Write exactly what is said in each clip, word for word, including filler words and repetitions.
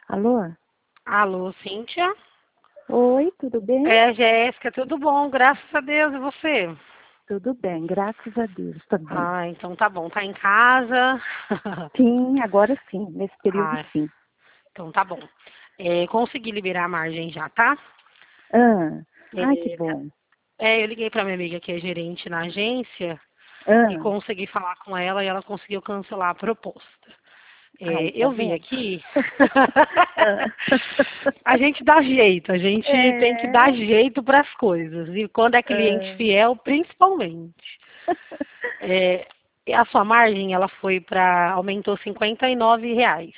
Alô? Alô, Cíntia? Oi, tudo bem? É, Jéssica, tudo bom, graças a Deus, e você? Tudo bem, graças a Deus também. Ah, então tá bom, tá em casa? Sim, agora sim, nesse período Ah, sim. então tá bom. É, consegui liberar a margem já, tá? Ah, ai, que É, bom. é, eu liguei pra minha amiga que é gerente na agência e Ah, consegui falar com ela e ela conseguiu cancelar a proposta. ai, É, tá eu vi vendo? aqui. Ah. A gente dá jeito, a gente tem que dar É. jeito para as coisas. E quando é cliente Ah. fiel, principalmente. É, e a sua margem, ela foi para, aumentou cinquenta e nove reais.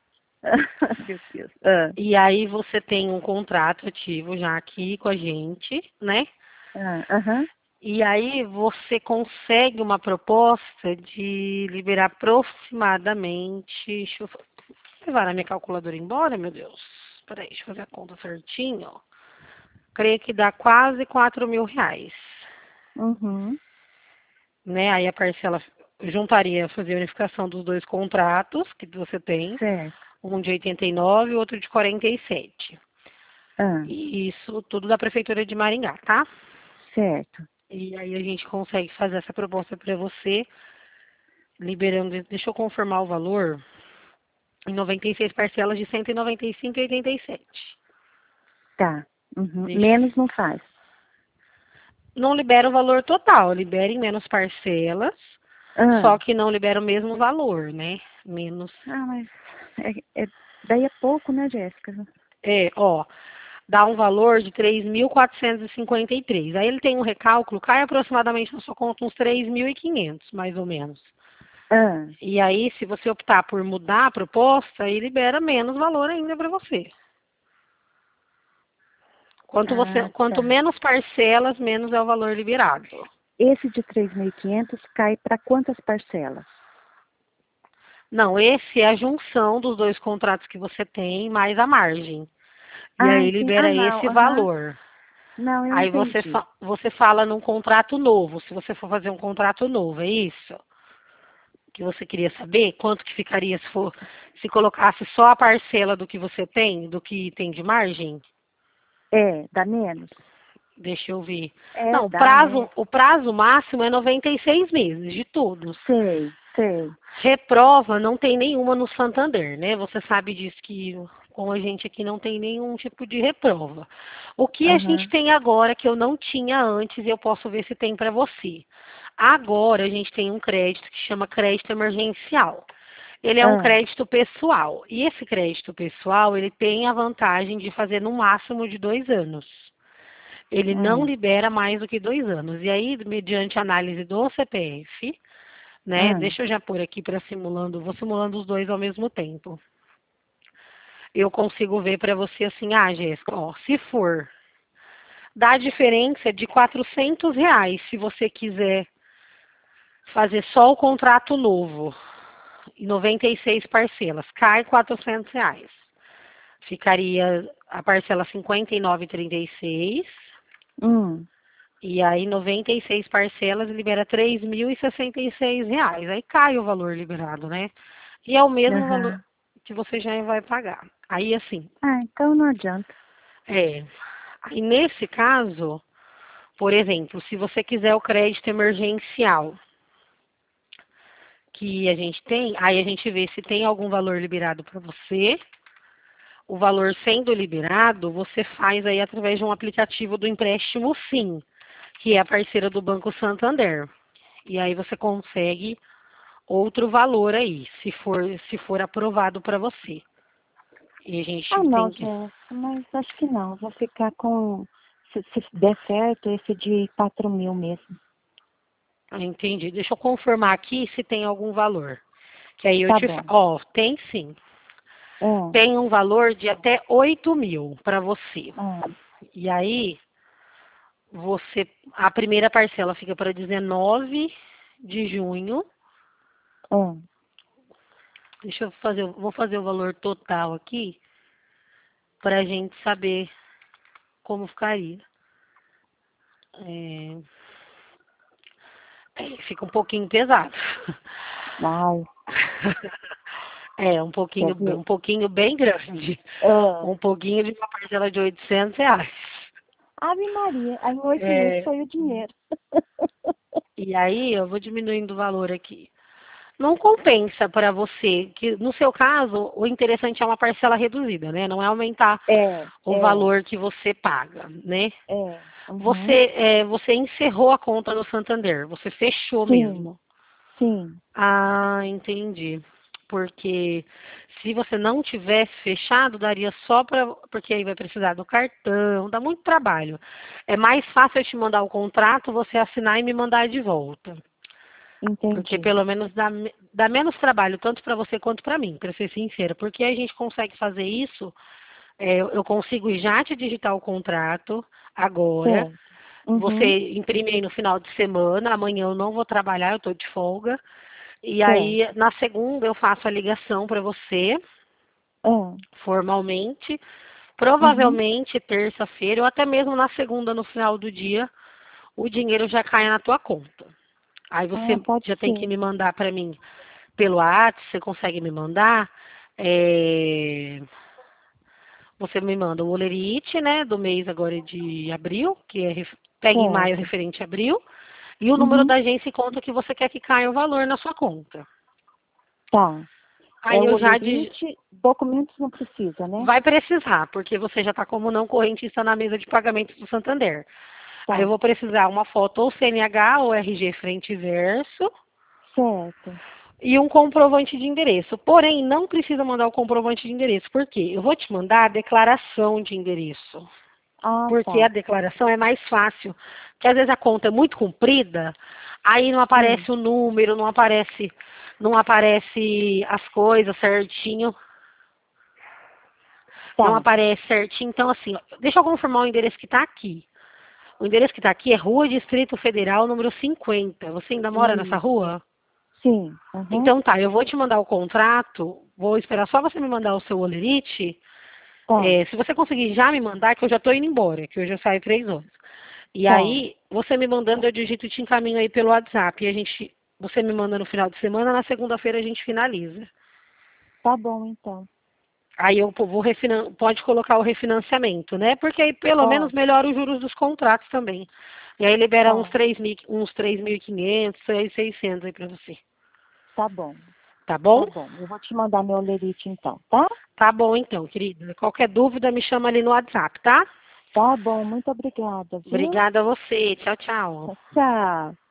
Meu Deus. Ah, E aí você tem um contrato ativo já aqui com a gente, né? ah, aham. E aí você consegue uma proposta de liberar aproximadamente. Deixa eu levar a minha calculadora embora, meu Deus. Peraí, deixa eu fazer a conta certinho. Creio que dá quase quatro mil reais. Uhum. Né? Aí a parcela juntaria, fazer a unificação dos dois contratos que você tem, Certo. um de oitenta e nove e outro de quarenta e sete. Ah, E isso tudo da Prefeitura de Maringá, tá? certo. E aí a gente consegue fazer essa proposta para você, liberando, deixa eu confirmar o valor, em noventa e seis parcelas de cento e noventa e cinco e oitenta e sete. Tá. Uhum. Deixa Menos não faz. Não libera o valor total, libera em menos parcelas, Ah, só que não libera o mesmo valor, né? Menos. ah mas é, é, daí é pouco, né, Jéssica? É, ó, dá um valor de três mil quatrocentos e cinquenta e três. Aí ele tem um recálculo, cai aproximadamente na sua conta uns três mil e quinhentos, mais ou menos. Ah, E aí, se você optar por mudar a proposta, aí libera menos valor ainda para você. Quanto, você. ah, Quanto tá. menos parcelas, menos é o valor liberado. Esse de três mil e quinhentos cai para quantas parcelas? Não, esse é a junção dos dois contratos que você tem, mais a margem. E Ah, aí entendi. Ah, libera não. esse Aham. valor. Não, eu Aí você, entendi. fa você fala num contrato novo, se você for fazer um contrato novo, é isso? Que você queria saber? Quanto que ficaria se for, se colocasse só a parcela do que você tem, do que tem de margem? É, dá menos? Deixa eu ver. É, Não, o dá, prazo, né? o prazo máximo é noventa e seis meses, de todos. Sei, sei. Reprova não tem nenhuma no Santander, né? Você sabe disso que com a gente aqui não tem nenhum tipo de reprova. O que a gente Aham. tem agora que eu não tinha antes e eu posso ver se tem para você. Agora a gente tem um crédito que chama crédito emergencial. Ele é um Ah, crédito pessoal. E esse crédito pessoal, ele tem a vantagem de fazer no máximo de dois anos. Ele não ah, libera mais do que dois anos. E aí, mediante análise do C P F, né? ah. Deixa eu já pôr aqui para simulando, vou simulando os dois ao mesmo tempo. Eu consigo ver para você assim, ah, Jéssica, ó, se for, dá a diferença de quatrocentos reais se você quiser fazer só o contrato novo, em noventa e seis parcelas, cai quatrocentos reais. Ficaria a parcela cinquenta e nove e trinta e seis, Hum. e aí noventa e seis parcelas libera três mil e sessenta e seis reais. Aí cai o valor liberado, né? E é o mesmo valor Aham. que você já vai pagar. Aí assim, Ah, então não adianta. é. Aí nesse caso, por exemplo, se você quiser o crédito emergencial que a gente tem, aí a gente vê se tem algum valor liberado para você. O valor sendo liberado, você faz aí através de um aplicativo do empréstimo Sim, que é a parceira do Banco Santander. E aí você consegue outro valor aí, se for, se for aprovado para você. E a Ah, gente não, tem que. Jéssica, mas acho que não. Vou ficar com, se, se der certo, esse de quatro mil mesmo. Ah, entendi. Deixa eu confirmar aqui se tem algum valor. Que aí eu Tá te bom. falo. Ó, tem sim. Ah, Tem um valor de até oito mil para você. ah, E aí, você. A primeira parcela fica para dezenove de junho. ah. Deixa eu fazer, vou fazer o valor total aqui para a gente saber como ficaria. É, é, fica um pouquinho pesado. Uau. É, um Quer pouquinho, ver? um pouquinho bem grande. Ah, Um pouquinho de uma parcela de oitocentos reais. Ave Maria, aí em oito meses É, foi o dinheiro. e aí eu vou diminuindo o valor aqui. Não compensa para você, que no seu caso, o interessante é uma parcela reduzida, né? Não é aumentar É, o é, valor que você paga, né? é. Uhum. Você, é, você encerrou a conta no Santander, você fechou Sim, mesmo. sim, Ah, entendi. Porque se você não tivesse fechado, daria só para. Porque aí vai precisar do cartão, dá muito trabalho. É mais fácil eu te mandar o contrato, você assinar e me mandar de volta. Porque entendi. pelo menos dá, me- dá menos trabalho, tanto para você quanto para mim, para ser sincera. Porque a gente consegue fazer isso, é, eu eu consigo já te digitar o contrato agora. Certo. Você Uhum. imprime aí no final de semana, amanhã eu não vou trabalhar, eu estou de folga. E aí, Certo. na segunda, eu faço a ligação para você, Ah, formalmente. uhum. Provavelmente, terça-feira, ou até mesmo na segunda, no final do dia, o dinheiro já cai na tua conta. Aí Ah, você pode já tem que ser. me mandar para mim pelo WhatsApp, você consegue me mandar. é, Você me manda o olerite, né, do mês agora de abril, que é ref- pega em maio Certo. referente a abril, e o número Uhum. da agência e conta que você quer que caia o valor na sua conta. Tá. É Aí o eu já dig- olerite, documentos não precisa, né? vai precisar, porque você já está como não correntista na mesa de pagamentos do Santander. Aí eu Tá. vou precisar uma foto ou C N H ou R G frente e verso Certo. e um comprovante de endereço. Porém, não precisa mandar o comprovante de endereço. Por quê? Eu vou te mandar a declaração de endereço. Ah, Porque a tá. declaração é mais fácil. Porque às vezes a conta é muito comprida, aí não Sim. aparece o número, não aparece, não aparece as coisas certinho. Não Tá. aparece certinho. Então, assim, ó, deixa eu confirmar o endereço que está aqui. O endereço que está aqui é Rua Distrito Federal, número cinquenta. Você ainda mora nessa Isso. rua? Sim. Uhum. Então tá, eu vou te mandar o contrato, vou esperar só você me mandar o seu olerite. Tá. É, se você conseguir já me mandar, que eu já estou indo embora, que hoje eu saio três horas. E Tá. aí, você me mandando, eu digito e te encaminho aí pelo WhatsApp. E a gente, você me manda no final de semana, na segunda-feira a gente finaliza. Tá bom, então. Aí eu vou refinan... pode colocar o refinanciamento, né? Porque aí pelo menos Pode. melhora os juros dos contratos também. E aí libera uns Tá. três mil, uns três mil e quinhentos, três mil e seiscentos aí pra você. Tá bom. Tá bom? Tá bom. Eu vou te mandar meu olerite, então, tá? Tá bom então, querida. Qualquer dúvida me chama ali no WhatsApp, tá? Tá bom. Muito obrigada, viu? Obrigada a você. Tchau, tchau. Tchau.